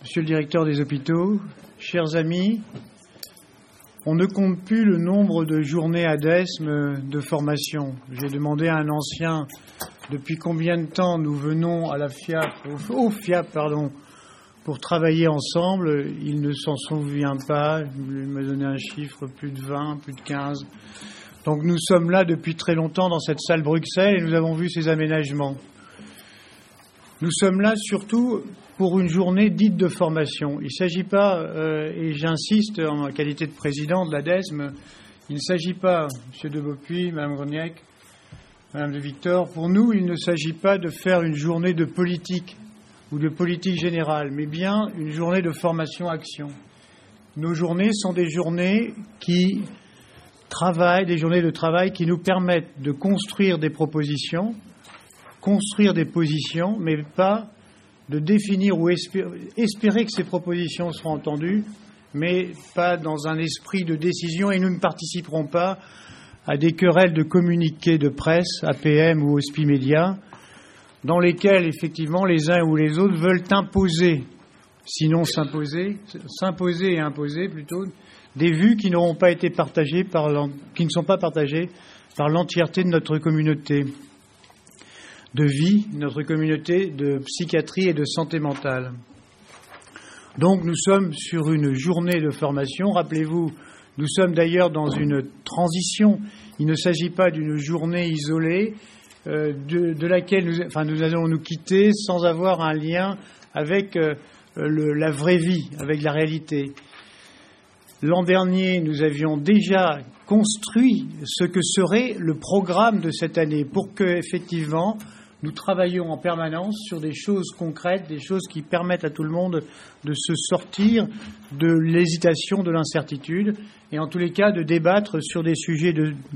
Monsieur le directeur des hôpitaux, chers amis, on ne compte plus le nombre de journées à DESM de formation. J'ai demandé à un ancien depuis combien de temps nous venons à la FIAP, au FIAP, pour travailler ensemble. Il ne s'en souvient pas. Il m'a donné un chiffre, plus de 20, plus de 15. Donc nous sommes là depuis très longtemps dans cette salle Bruxelles et nous avons vu ces aménagements. Nous sommes là surtout pour une journée dite de formation. Il ne s'agit pas, et j'insiste en qualité de président de la DESM, il ne s'agit pas, M. de Beaupuy, Mme Greniec, Mme de Victor, pour nous, il ne s'agit pas de faire une journée de politique ou de politique générale, mais bien une journée de formation-action. Nos journées sont des journées qui travaillent, des journées de travail qui nous permettent de construire des propositions, construire des positions, mais pas de définir ou espérer que ces propositions seront entendues, mais pas dans un esprit de décision, et nous ne participerons pas à des querelles de communiqués de presse, APM ou Hospi Média, dans lesquels, effectivement, les uns ou les autres veulent imposer, sinon s'imposer et imposer plutôt, des vues qui n'auront pas été partagées qui ne sont pas partagées par l'entièreté de notre communauté de vie, notre communauté de psychiatrie et de santé mentale. Donc nous sommes sur une journée de formation. Rappelez-vous, nous sommes d'ailleurs dans une transition. Il ne s'agit pas d'une journée isolée de laquelle nous allons nous quitter sans avoir un lien avec la vraie vie, avec la réalité. L'an dernier, nous avions déjà construit ce que serait le programme de cette année pour que, effectivement, nous travaillons en permanence sur des choses concrètes, des choses qui permettent à tout le monde de se sortir de l'hésitation, de l'incertitude, et en tous les cas de débattre sur des sujets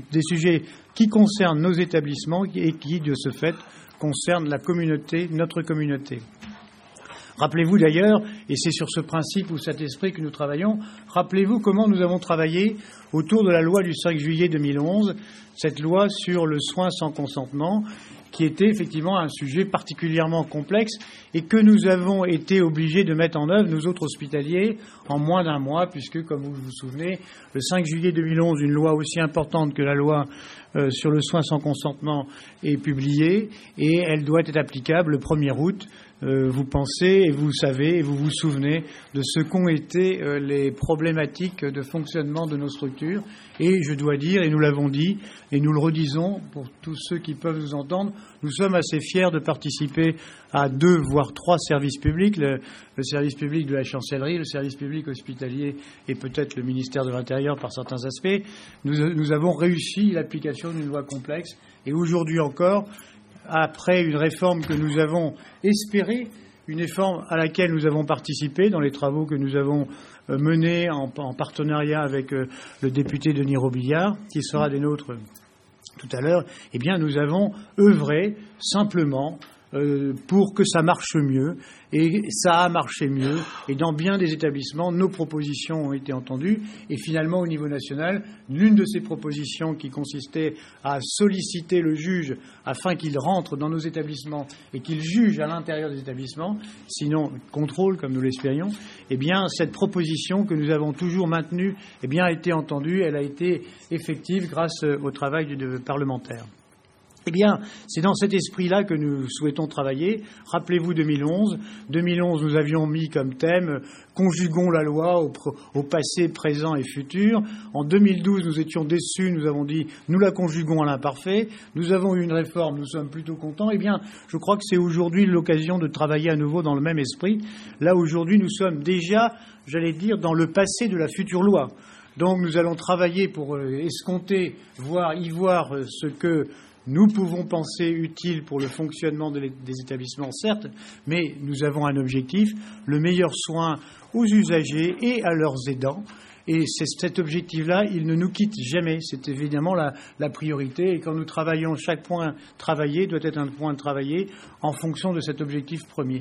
qui concernent nos établissements et qui, de ce fait, concernent la communauté, notre communauté. Rappelez-vous d'ailleurs, et c'est sur ce principe ou cet esprit que nous travaillons, rappelez-vous comment nous avons travaillé autour de la loi du 5 juillet 2011, cette loi sur le soin sans consentement, qui était effectivement un sujet particulièrement complexe et que nous avons été obligés de mettre en œuvre, nous autres hospitaliers, en moins d'un mois, puisque, comme vous vous souvenez, le 5 juillet 2011, une loi aussi importante que la loi sur le soin sans consentement est publiée et elle doit être applicable le 1er août. Vous pensez et vous savez et vous vous souvenez de ce qu'ont été les problématiques de fonctionnement de nos structures. Et je dois dire, et nous l'avons dit, et nous le redisons pour tous ceux qui peuvent nous entendre, nous sommes assez fiers de participer à 2, voire 3 services publics, le service public de la chancellerie, le service public hospitalier et peut-être le ministère de l'Intérieur par certains aspects. Nous avons réussi l'application d'une loi complexe et aujourd'hui encore, après une réforme que nous avons espérée, une réforme à laquelle nous avons participé dans les travaux que nous avons menés en partenariat avec le député Denis Robillard, qui sera des nôtres tout à l'heure, eh bien nous avons œuvré simplement pour que ça marche mieux, et ça a marché mieux, et dans bien des établissements, nos propositions ont été entendues, et finalement au niveau national, l'une de ces propositions qui consistait à solliciter le juge afin qu'il rentre dans nos établissements et qu'il juge à l'intérieur des établissements, sinon contrôle comme nous l'espérions, eh bien cette proposition que nous avons toujours maintenue, eh bien a été entendue, elle a été effective grâce au travail du parlementaire. Eh bien, c'est dans cet esprit-là que nous souhaitons travailler. Rappelez-vous 2011. 2011, nous avions mis comme thème « Conjuguons la loi au passé, présent et futur ». En 2012, nous étions déçus. Nous avons dit « Nous la conjuguons à l'imparfait ». Nous avons eu une réforme. Nous sommes plutôt contents. Eh bien, je crois que c'est aujourd'hui l'occasion de travailler à nouveau dans le même esprit. Là, aujourd'hui, nous sommes déjà, j'allais dire, dans le passé de la future loi. Donc, nous allons travailler pour escompter, y voir ce que nous pouvons penser utile pour le fonctionnement des établissements, certes, mais nous avons un objectif, le meilleur soin aux usagers et à leurs aidants. Et c'est cet objectif-là, il ne nous quitte jamais. C'est évidemment la priorité. Et quand nous travaillons, chaque point travaillé doit être un point travaillé en fonction de cet objectif premier.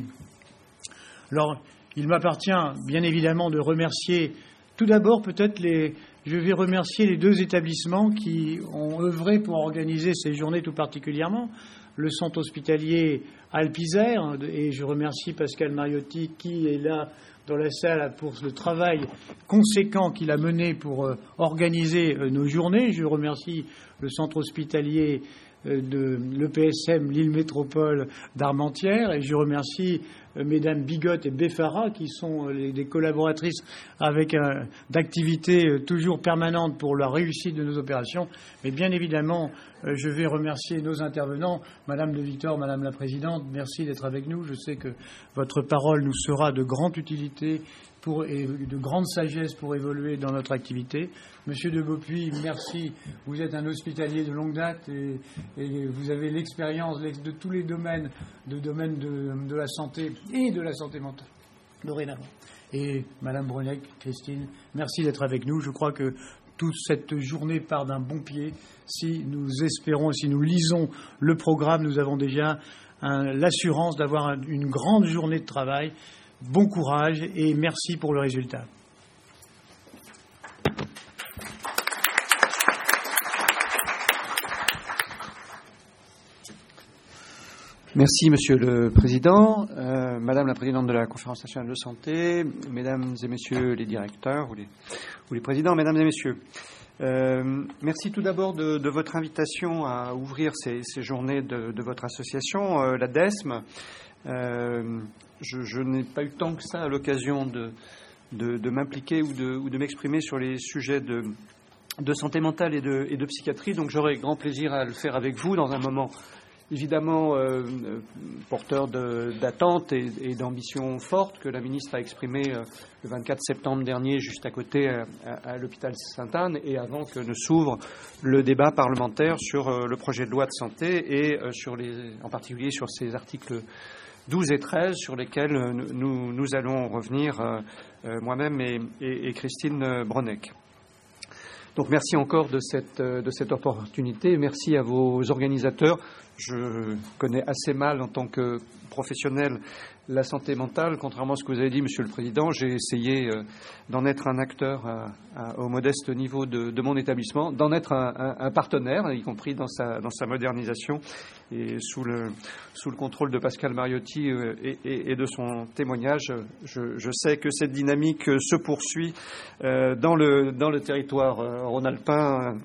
Alors, il m'appartient bien évidemment de remercier tout d'abord peut-être je vais remercier les 2 établissements qui ont œuvré pour organiser ces journées tout particulièrement. le centre hospitalier Alpes-Isère, et je remercie Pascal Mariotti qui est là dans la salle pour le travail conséquent qu'il a mené pour organiser nos journées. Je remercie le centre hospitalier de l'EPSM Lille Métropole d'Armentières, et je remercie mesdames Bigotte et Beffara qui sont des collaboratrices avec d'activités toujours permanentes pour la réussite de nos opérations. Mais bien évidemment, je vais remercier nos intervenants. Madame de Victor, Madame la Présidente, merci d'être avec nous. Je sais que votre parole nous sera de grande utilité et de grande sagesse pour évoluer dans notre activité. Monsieur de Beaupuy, merci. Vous êtes un hospitalier de longue date et vous avez l'expérience de tous les domaines, de la santé et de la santé mentale dorénavant. Et Madame Brenec, Christine, merci d'être avec nous. Je crois que toute cette journée part d'un bon pied. Si nous espérons, si nous lisons le programme, nous avons déjà l'assurance d'avoir une grande journée de travail. Bon courage et merci pour le résultat. Merci, Monsieur le Président, Madame la Présidente de la Conférence nationale de santé, Mesdames et Messieurs les directeurs ou les présidents, Mesdames et Messieurs. Merci tout d'abord de votre invitation à ouvrir ces journées de votre association, la DESM. Je n'ai pas eu tant que ça à l'occasion de m'impliquer ou de m'exprimer sur les sujets de santé mentale et de psychiatrie, donc j'aurai grand plaisir à le faire avec vous dans un moment évidemment porteur d'attentes et d'ambitions fortes que la ministre a exprimées le 24 septembre dernier juste à côté à l'hôpital Sainte-Anne et avant que ne s'ouvre le débat parlementaire sur le projet de loi de santé et en particulier sur ces articles 12 et 13 sur lesquels nous allons revenir moi-même et Christine Brenec. Donc merci encore de cette opportunité. Merci à vos organisateurs. Je connais assez mal en tant que professionnel la santé mentale. Contrairement à ce que vous avez dit, Monsieur le Président, j'ai essayé d'en être un acteur au modeste niveau de mon établissement, d'en être un partenaire, y compris dans sa modernisation, et sous le contrôle de Pascal Mariotti et de son témoignage. Je sais que cette dynamique se poursuit dans le territoire rhône-alpin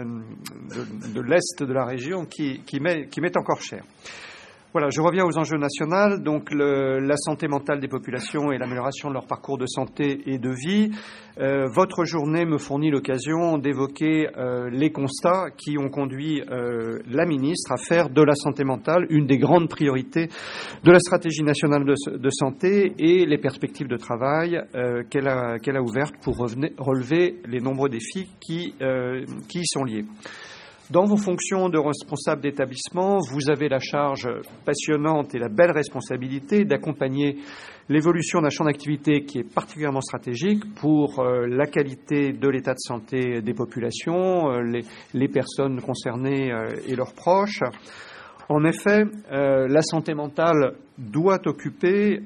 de l'Est de la région qui m'est encore cher. Voilà, je reviens aux enjeux nationaux, donc la santé mentale des populations et l'amélioration de leur parcours de santé et de vie. Votre journée me fournit l'occasion d'évoquer les constats qui ont conduit la ministre à faire de la santé mentale une des grandes priorités de la stratégie nationale de santé et les perspectives de travail qu'elle a ouvertes pour relever les nombreux défis qui y sont liés. Dans vos fonctions de responsable d'établissement, vous avez la charge passionnante et la belle responsabilité d'accompagner l'évolution d'un champ d'activité qui est particulièrement stratégique pour la qualité de l'état de santé des populations, les personnes concernées et leurs proches. En effet, la santé mentale doit occuper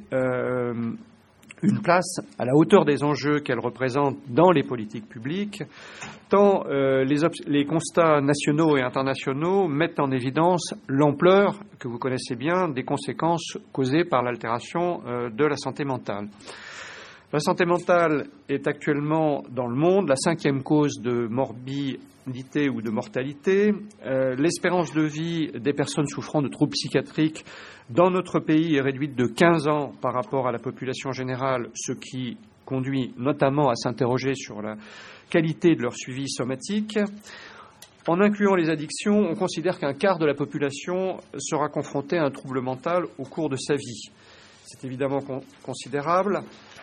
une place à la hauteur des enjeux qu'elle représente dans les politiques publiques, tant les constats nationaux et internationaux mettent en évidence l'ampleur, que vous connaissez bien, des conséquences causées par l'altération de la santé mentale. La santé mentale est actuellement dans le monde la 5e cause de morbidité ou de mortalité. L'espérance de vie des personnes souffrant de troubles psychiatriques dans notre pays est réduite de 15 ans par rapport à la population générale, ce qui conduit notamment à s'interroger sur la qualité de leur suivi somatique. En incluant les addictions, on considère qu'un quart de la population sera confronté à un trouble mental au cours de sa vie. C'est évidemment considérable.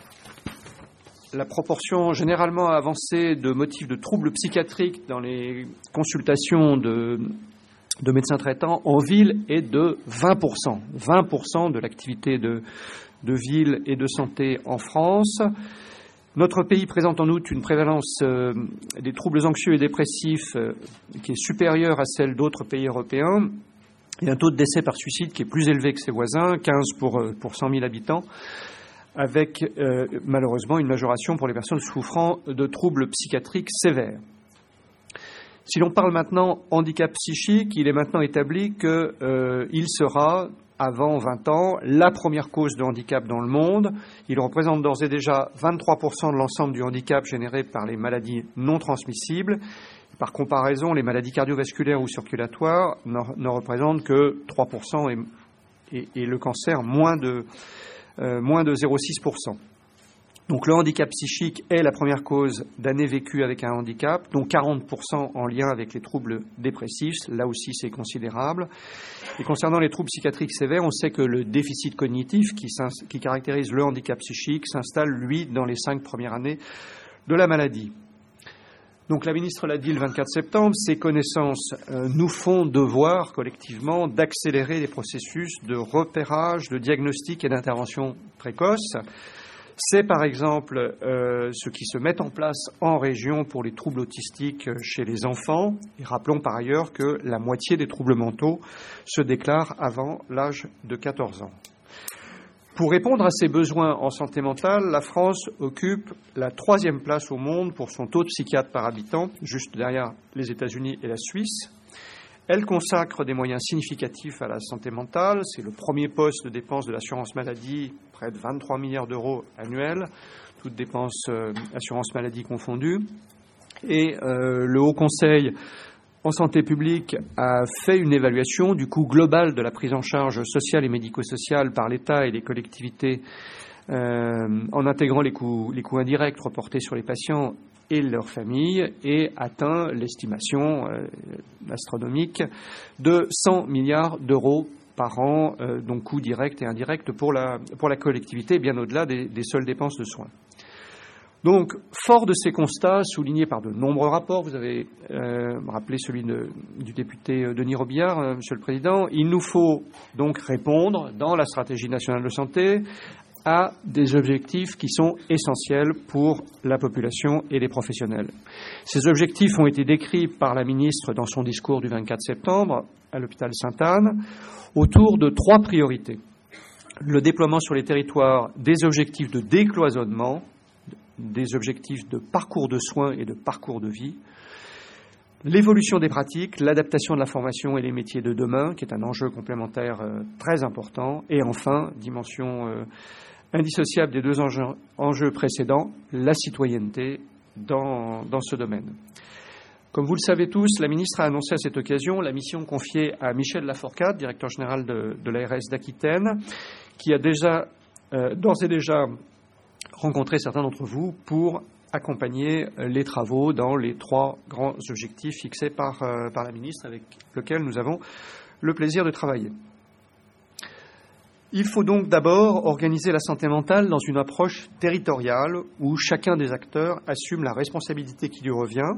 La proportion généralement avancée de motifs de troubles psychiatriques dans les consultations de médecins traitants en ville est de 20%. 20% de l'activité de ville et de santé en France. Notre pays présente en outre une prévalence des troubles anxieux et dépressifs qui est supérieure à celle d'autres pays européens et un taux de décès par suicide qui est plus élevé que ses voisins, 15 pour 100 000 habitants, avec malheureusement une majoration pour les personnes souffrant de troubles psychiatriques sévères. Si l'on parle maintenant handicap psychique, il est maintenant établi qu'il sera, avant 20 ans, la première cause de handicap dans le monde. Il représente d'ores et déjà 23% de l'ensemble du handicap généré par les maladies non transmissibles. Par comparaison, les maladies cardiovasculaires ou circulatoires ne représentent que 3% et le cancer moins de 0,6%. Donc le handicap psychique est la première cause d'années vécues avec un handicap, dont 40% en lien avec les troubles dépressifs. Là aussi, c'est considérable. Et concernant les troubles psychiatriques sévères, on sait que le déficit cognitif qui caractérise le handicap psychique s'installe, lui, dans les 5 premières années de la maladie. Donc la ministre l'a dit le 24 septembre, ces connaissances nous font devoir collectivement d'accélérer les processus de repérage, de diagnostic et d'intervention précoce. C'est par exemple ce qui se met en place en région pour les troubles autistiques chez les enfants. Et rappelons par ailleurs que la moitié des troubles mentaux se déclarent avant l'âge de 14 ans. Pour répondre à ces besoins en santé mentale, la France occupe la 3e place au monde pour son taux de psychiatres par habitant, juste derrière les États-Unis et la Suisse. Elle consacre des moyens significatifs à la santé mentale. C'est le premier poste de dépenses de l'assurance maladie, près de 23 milliards d'euros annuels, toutes dépenses assurance maladie confondues. Et le Haut Conseil en santé publique a fait une évaluation du coût global de la prise en charge sociale et médico-sociale par l'État et les collectivités en intégrant les coûts indirects reportés sur les patients et leurs familles, et atteint l'estimation astronomique de 100 milliards d'euros par an, donc coûts directs et indirects pour la collectivité, bien au-delà des seules dépenses de soins. Donc, fort de ces constats, soulignés par de nombreux rapports, vous avez rappelé celui du député Denis Robillard, Monsieur le Président, il nous faut donc répondre, dans la stratégie nationale de santé, à des objectifs qui sont essentiels pour la population et les professionnels. Ces objectifs ont été décrits par la ministre dans son discours du 24 septembre à l'hôpital Sainte-Anne autour de 3 priorités. Le déploiement sur les territoires des objectifs de décloisonnement, des objectifs de parcours de soins et de parcours de vie, l'évolution des pratiques, l'adaptation de la formation et les métiers de demain, qui est un enjeu complémentaire très important, et enfin, dimension indissociable des 2 enjeux précédents, la citoyenneté dans ce domaine. Comme vous le savez tous, la ministre a annoncé à cette occasion la mission confiée à Michel Lafourcade, directeur général de l'ARS d'Aquitaine, qui a d'ores et déjà rencontré certains d'entre vous pour accompagner les travaux dans les 3 grands objectifs fixés par la ministre, avec lesquels nous avons le plaisir de travailler. Il faut donc d'abord organiser la santé mentale dans une approche territoriale où chacun des acteurs assume la responsabilité qui lui revient,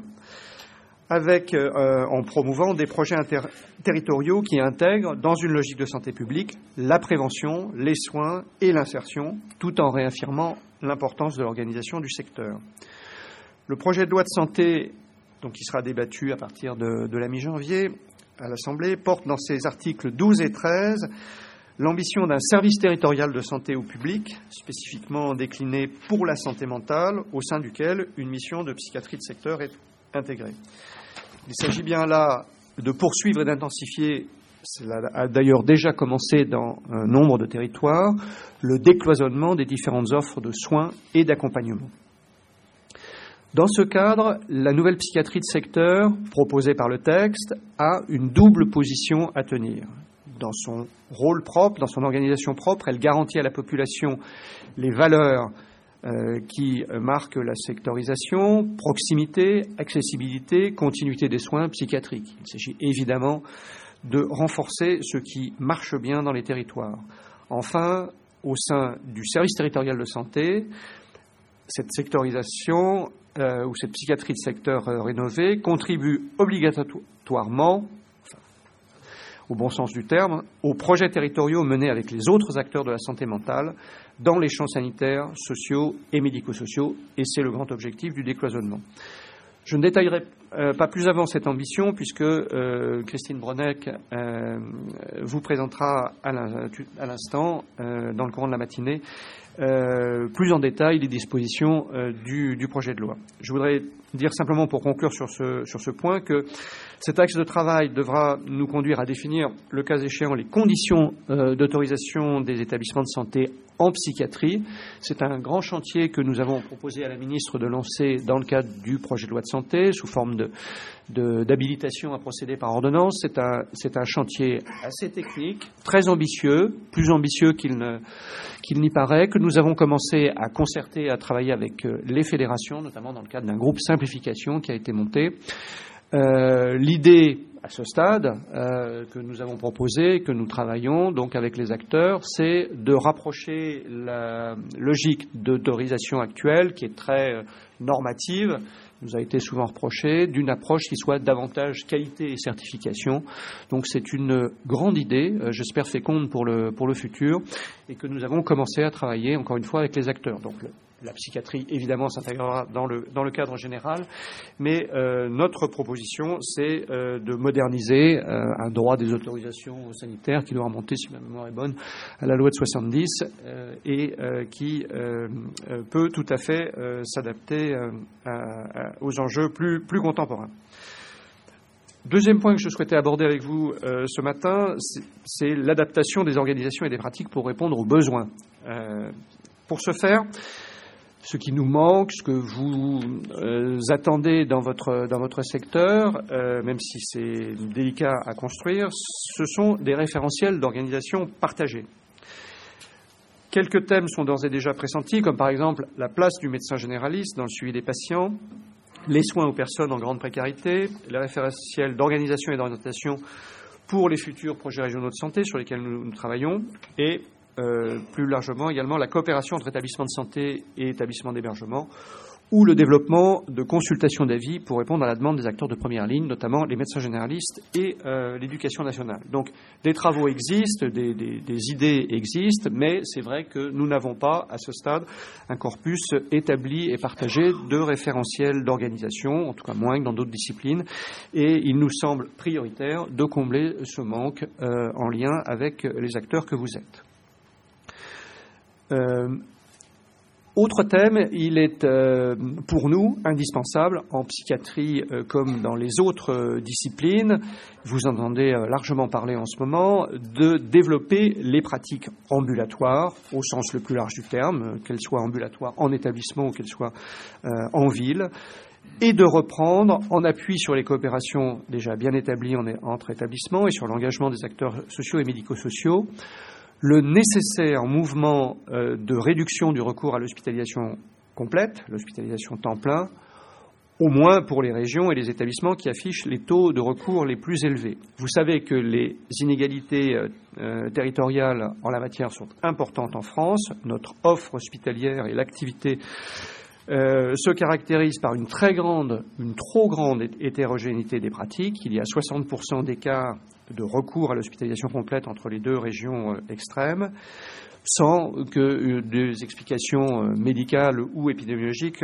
en promouvant des projets territoriaux qui intègrent, dans une logique de santé publique, la prévention, les soins et l'insertion, tout en réaffirmant l'importance de l'organisation du secteur. Le projet de loi de santé, donc, qui sera débattu à partir de la mi-janvier à l'Assemblée, porte dans ses articles 12 et 13 l'ambition d'un service territorial de santé au public, spécifiquement décliné pour la santé mentale, au sein duquel une mission de psychiatrie de secteur est intégrée. Il s'agit bien là de poursuivre et d'intensifier, cela a d'ailleurs déjà commencé dans un nombre de territoires, le décloisonnement des différentes offres de soins et d'accompagnement. Dans ce cadre, la nouvelle psychiatrie de secteur, proposée par le texte, a une double position à tenir. Dans son rôle propre, dans son organisation propre, elle garantit à la population les valeurs qui marquent la sectorisation, proximité, accessibilité, continuité des soins psychiatriques. Il s'agit évidemment de renforcer ce qui marche bien dans les territoires. Enfin, au sein du service territorial de santé, cette sectorisation ou cette psychiatrie de secteur rénovée contribue obligatoirement, au bon sens du terme, aux projets territoriaux menés avec les autres acteurs de la santé mentale dans les champs sanitaires, sociaux et médico-sociaux, et c'est le grand objectif du décloisonnement. Je ne détaillerai pas plus avant cette ambition, puisque Christine Bronec vous présentera à l'instant, dans le courant de la matinée, plus en détail les dispositions du projet de loi. Je voudrais dire simplement pour conclure sur ce point que cet axe de travail devra nous conduire à définir, le cas échéant, les conditions d'autorisation des établissements de santé en psychiatrie. C'est un grand chantier que nous avons proposé à la ministre de lancer dans le cadre du projet de loi de santé sous forme d'habilitation à procéder par ordonnance. C'est un chantier assez technique, très ambitieux, plus ambitieux qu'il n'y paraît, que nous avons commencé à concerter, à travailler avec les fédérations, notamment dans le cadre d'un groupe simplification qui a été monté. L'idée à ce stade que nous avons proposé, que nous travaillons donc avec les acteurs, c'est de rapprocher la logique d'autorisation actuelle, qui est très normative, nous a été souvent reproché, d'une approche qui soit davantage qualité et certification. Donc c'est une grande idée, j'espère féconde pour le futur, et que nous avons commencé à travailler, encore une fois, avec les acteurs. Donc la psychiatrie, évidemment, s'intégrera dans le cadre général, mais notre proposition, c'est de moderniser un droit des autorisations sanitaires qui doit remonter, si ma mémoire est bonne, à la loi de 70 et qui peut tout à fait s'adapter aux enjeux plus contemporains. Deuxième point que je souhaitais aborder avec vous ce matin, c'est l'adaptation des organisations et des pratiques pour répondre aux besoins. Pour ce faire, ce qui nous manque, ce que vous attendez dans votre secteur, même si c'est délicat à construire, ce sont des référentiels d'organisation partagés. Quelques thèmes sont d'ores et déjà pressentis, comme par exemple la place du médecin généraliste dans le suivi des patients, les soins aux personnes en grande précarité, les référentiels d'organisation et d'orientation pour les futurs projets régionaux de santé sur lesquels nous travaillons, et plus largement également la coopération entre établissements de santé et établissements d'hébergement, ou le développement de consultations d'avis pour répondre à la demande des acteurs de première ligne, notamment les médecins généralistes et l'éducation nationale. Donc des travaux existent, des idées existent, mais c'est vrai que nous n'avons pas à ce stade un corpus établi et partagé de référentiels d'organisation, en tout cas moins que dans d'autres disciplines, et il nous semble prioritaire de combler ce manque en lien avec les acteurs que vous êtes. Autre thème, il est pour nous indispensable en psychiatrie comme dans les autres disciplines, vous entendez largement parler en ce moment, de développer les pratiques ambulatoires au sens le plus large du terme, qu'elles soient ambulatoires en établissement ou qu'elles soient en ville, et de reprendre, en appui sur les coopérations déjà bien établies entre établissements et sur l'engagement des acteurs sociaux et médico-sociaux, le nécessaire mouvement de réduction du recours à l'hospitalisation complète, l'hospitalisation temps plein, au moins pour les régions et les établissements qui affichent les taux de recours les plus élevés. Vous savez que les inégalités territoriales en la matière sont importantes en France. Notre offre hospitalière et l'activité se caractérisent par une trop grande hétérogénéité des pratiques. Il y a 60% d'écart de recours à l'hospitalisation complète entre les deux régions extrêmes, sans que des explications médicales ou épidémiologiques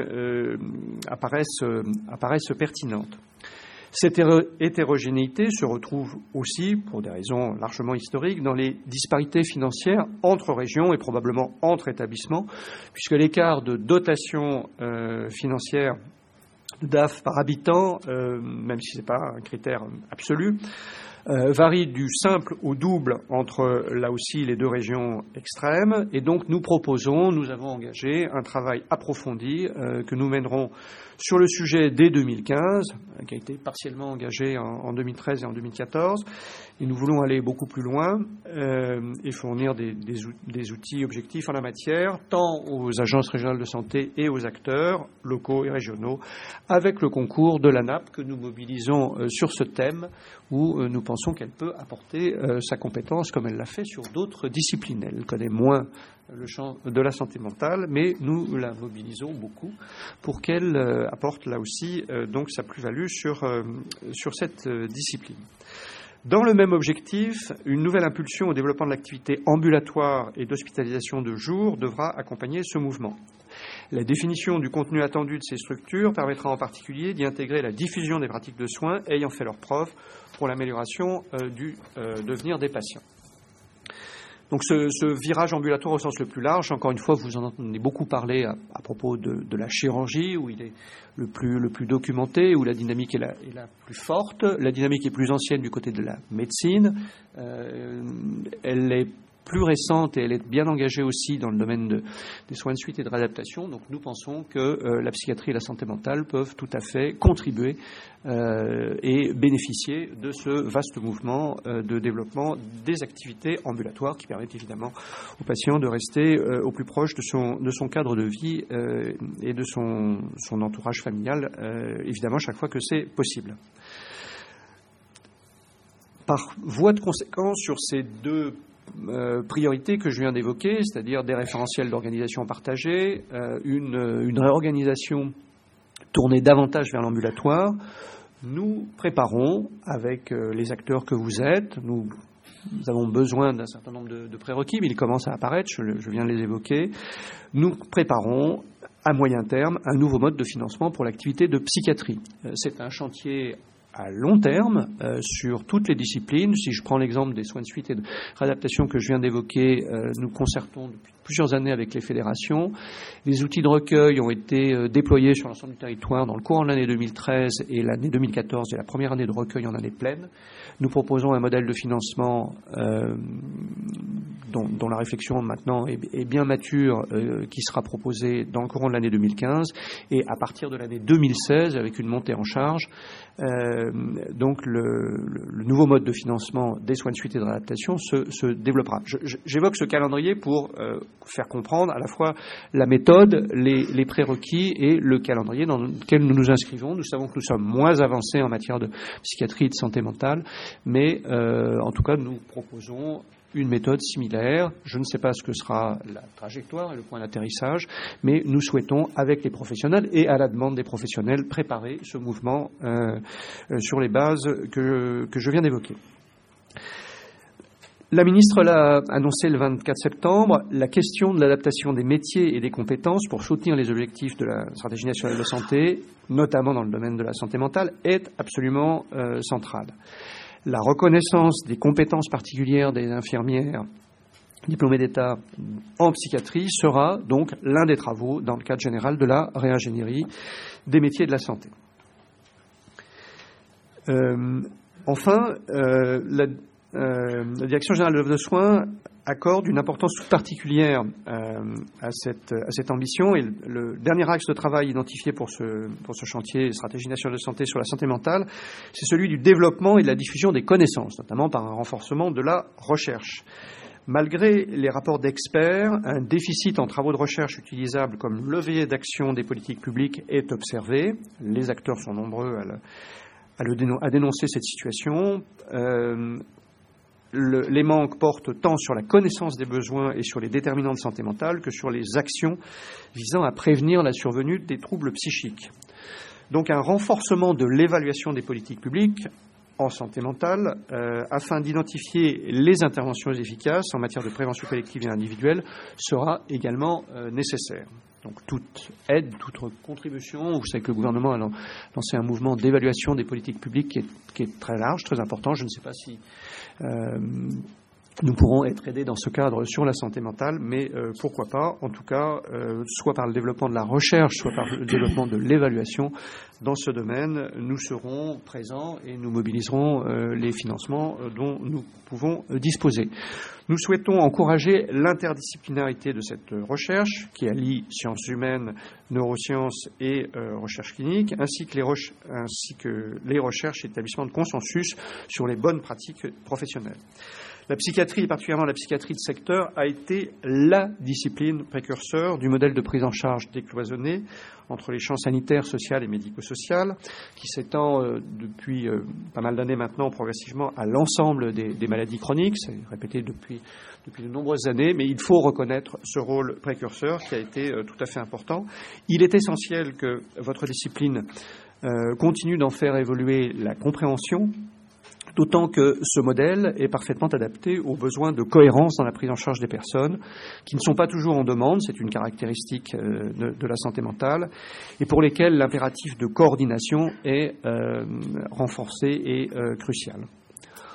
apparaissent pertinentes. Cette hétérogénéité se retrouve aussi, pour des raisons largement historiques, dans les disparités financières entre régions et probablement entre établissements, puisque l'écart de dotation financière DAF par habitant, même si ce n'est pas un critère absolu, varie du simple au double entre, là aussi, les deux régions extrêmes. Et donc, nous avons engagé un travail approfondi que nous mènerons sur le sujet dès 2015, qui a été partiellement engagé en 2013 et en 2014. Et nous voulons aller beaucoup plus loin et fournir des outils objectifs en la matière, tant aux agences régionales de santé et aux acteurs locaux et régionaux, avec le concours de l'ANAP que nous mobilisons sur ce thème, où nous pensons qu'elle peut apporter sa compétence comme elle l'a fait sur d'autres disciplines. Elle connaît moins le champ de la santé mentale, mais nous la mobilisons beaucoup pour qu'elle apporte là aussi donc sa plus-value sur cette discipline. Dans le même objectif, une nouvelle impulsion au développement de l'activité ambulatoire et d'hospitalisation de jour devra accompagner ce mouvement. La définition du contenu attendu de ces structures permettra en particulier d'y intégrer la diffusion des pratiques de soins ayant fait leurs preuves pour l'amélioration du devenir des patients. Donc ce virage ambulatoire au sens le plus large, encore une fois, vous en entendez beaucoup parler à propos de la chirurgie, où il est le plus documenté, où la dynamique est la plus forte. La dynamique est plus ancienne du côté de la médecine. Elle est plus récente et elle est bien engagée aussi dans le domaine des soins de suite et de réadaptation. Donc nous pensons que la psychiatrie et la santé mentale peuvent tout à fait contribuer et bénéficier de ce vaste mouvement de développement des activités ambulatoires qui permettent évidemment aux patients de rester au plus proche de son cadre de vie et de son entourage familial, évidemment chaque fois que c'est possible. Par voie de conséquence sur ces deux priorités que je viens d'évoquer, c'est-à-dire des référentiels d'organisation partagée, une réorganisation tournée davantage vers l'ambulatoire, nous préparons avec les acteurs que vous êtes, nous avons besoin d'un certain nombre de prérequis, mais ils commencent à apparaître, je viens de les évoquer, nous préparons à moyen terme un nouveau mode de financement pour l'activité de psychiatrie. C'est un chantier à long terme sur toutes les disciplines. Si je prends l'exemple des soins de suite et de réadaptation que je viens d'évoquer, nous concertons depuis plusieurs années avec les fédérations. Les outils de recueil ont été déployés sur l'ensemble du territoire dans le courant de l'année 2013 et l'année 2014, et la première année de recueil en année pleine. Nous proposons un modèle de financement dont la réflexion maintenant est bien mature, qui sera proposé dans le courant de l'année 2015, et à partir de l'année 2016, avec une montée en charge, donc le nouveau mode de financement des soins de suite et de réadaptation se développera. J'évoque ce calendrier pour faire comprendre à la fois la méthode, les prérequis et le calendrier dans lequel nous nous inscrivons. Nous savons que nous sommes moins avancés en matière de psychiatrie et de santé mentale, mais en tout cas nous proposons une méthode similaire. Je ne sais pas ce que sera la trajectoire et le point d'atterrissage, mais nous souhaitons, avec les professionnels et à la demande des professionnels, préparer ce mouvement sur les bases que je viens d'évoquer. La ministre l'a annoncé le 24 septembre, la question de l'adaptation des métiers et des compétences pour soutenir les objectifs de la stratégie nationale de santé, notamment dans le domaine de la santé mentale, est absolument centrale. La reconnaissance des compétences particulières des infirmières diplômées d'État en psychiatrie sera donc l'un des travaux dans le cadre général de la réingénierie des métiers de la santé. Enfin, la Direction générale de l'offre de soins accorde une importance toute particulière à cette ambition, et le dernier axe de travail identifié pour ce chantier stratégie nationale de santé sur la santé mentale, c'est celui du développement et de la diffusion des connaissances, notamment par un renforcement de la recherche. Malgré les rapports d'experts, un déficit en travaux de recherche utilisables comme levier d'action des politiques publiques est observé. Les acteurs sont nombreux à dénoncer cette situation. Les manques portent tant sur la connaissance des besoins et sur les déterminants de santé mentale que sur les actions visant à prévenir la survenue des troubles psychiques. Donc un renforcement de l'évaluation des politiques publiques en santé mentale afin d'identifier les interventions efficaces en matière de prévention collective et individuelle sera également nécessaire. Donc toute aide, toute contribution, vous savez que le gouvernement a lancé un mouvement d'évaluation des politiques publiques qui est très large, très important. Je ne sais pas si nous pourrons être aidés dans ce cadre sur la santé mentale, mais pourquoi pas, en tout cas, soit par le développement de la recherche, soit par le développement de l'évaluation. Dans ce domaine, nous serons présents et nous mobiliserons les financements dont nous pouvons disposer. Nous souhaitons encourager l'interdisciplinarité de cette recherche qui allie sciences humaines, neurosciences et recherche clinique, ainsi que les recherches et établissements de consensus sur les bonnes pratiques professionnelles. La psychiatrie, et particulièrement la psychiatrie de secteur, a été la discipline précurseur du modèle de prise en charge décloisonné entre les champs sanitaires, social et médico-social, qui s'étend depuis pas mal d'années maintenant progressivement à l'ensemble des maladies chroniques. C'est répété depuis de nombreuses années, mais il faut reconnaître ce rôle précurseur qui a été tout à fait important. Il est essentiel que votre discipline continue d'en faire évoluer la compréhension, d'autant que ce modèle est parfaitement adapté aux besoins de cohérence dans la prise en charge des personnes, qui ne sont pas toujours en demande, c'est une caractéristique de la santé mentale, et pour lesquelles l'impératif de coordination est renforcé et crucial.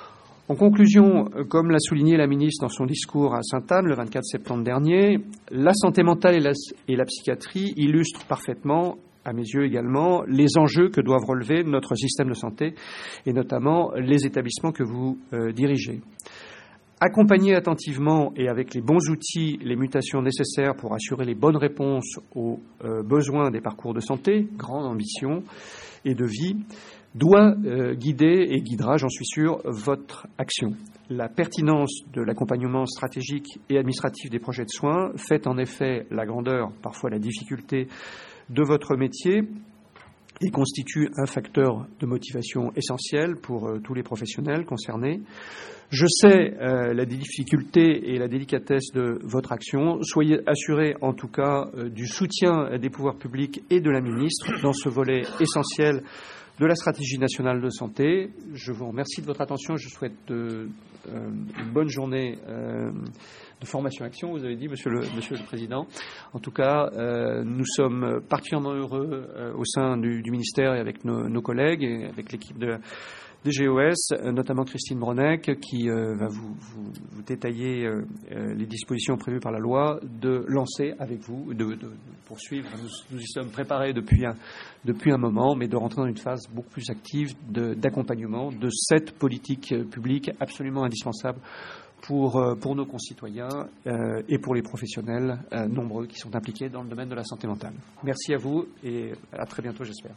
En conclusion, comme l'a souligné la ministre dans son discours à Sainte-Anne le 24 septembre dernier, la santé mentale et la psychiatrie illustrent parfaitement, à mes yeux également, les enjeux que doivent relever notre système de santé et notamment les établissements que vous dirigez. Accompagner attentivement et avec les bons outils les mutations nécessaires pour assurer les bonnes réponses aux besoins des parcours de santé, grande ambition et de vie, doit guider et guidera, j'en suis sûr, votre action. La pertinence de l'accompagnement stratégique et administratif des projets de soins fait en effet la grandeur, parfois la difficulté de votre métier et constitue un facteur de motivation essentiel pour tous les professionnels concernés. Je sais la difficulté et la délicatesse de votre action. Soyez assurés, en tout cas, du soutien des pouvoirs publics et de la ministre dans ce volet essentiel de la stratégie nationale de santé. Je vous remercie de votre attention. Je souhaite une bonne journée de formation-action, vous avez dit, Monsieur le Président. En tout cas, nous sommes particulièrement heureux au sein du ministère et avec nos collègues et avec l'équipe des GOS, notamment Christine Bronec, qui va vous détailler les dispositions prévues par la loi, de lancer avec vous, de poursuivre. Nous y sommes préparés depuis un moment, mais de rentrer dans une phase beaucoup plus active d'accompagnement de cette politique publique absolument indispensable pour nos concitoyens et pour les professionnels nombreux qui sont impliqués dans le domaine de la santé mentale. Merci à vous et à très bientôt, j'espère.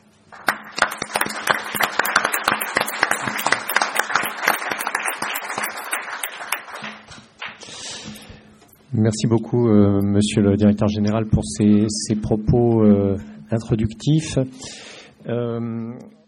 Merci beaucoup, Monsieur le Directeur Général, pour ces propos introductifs.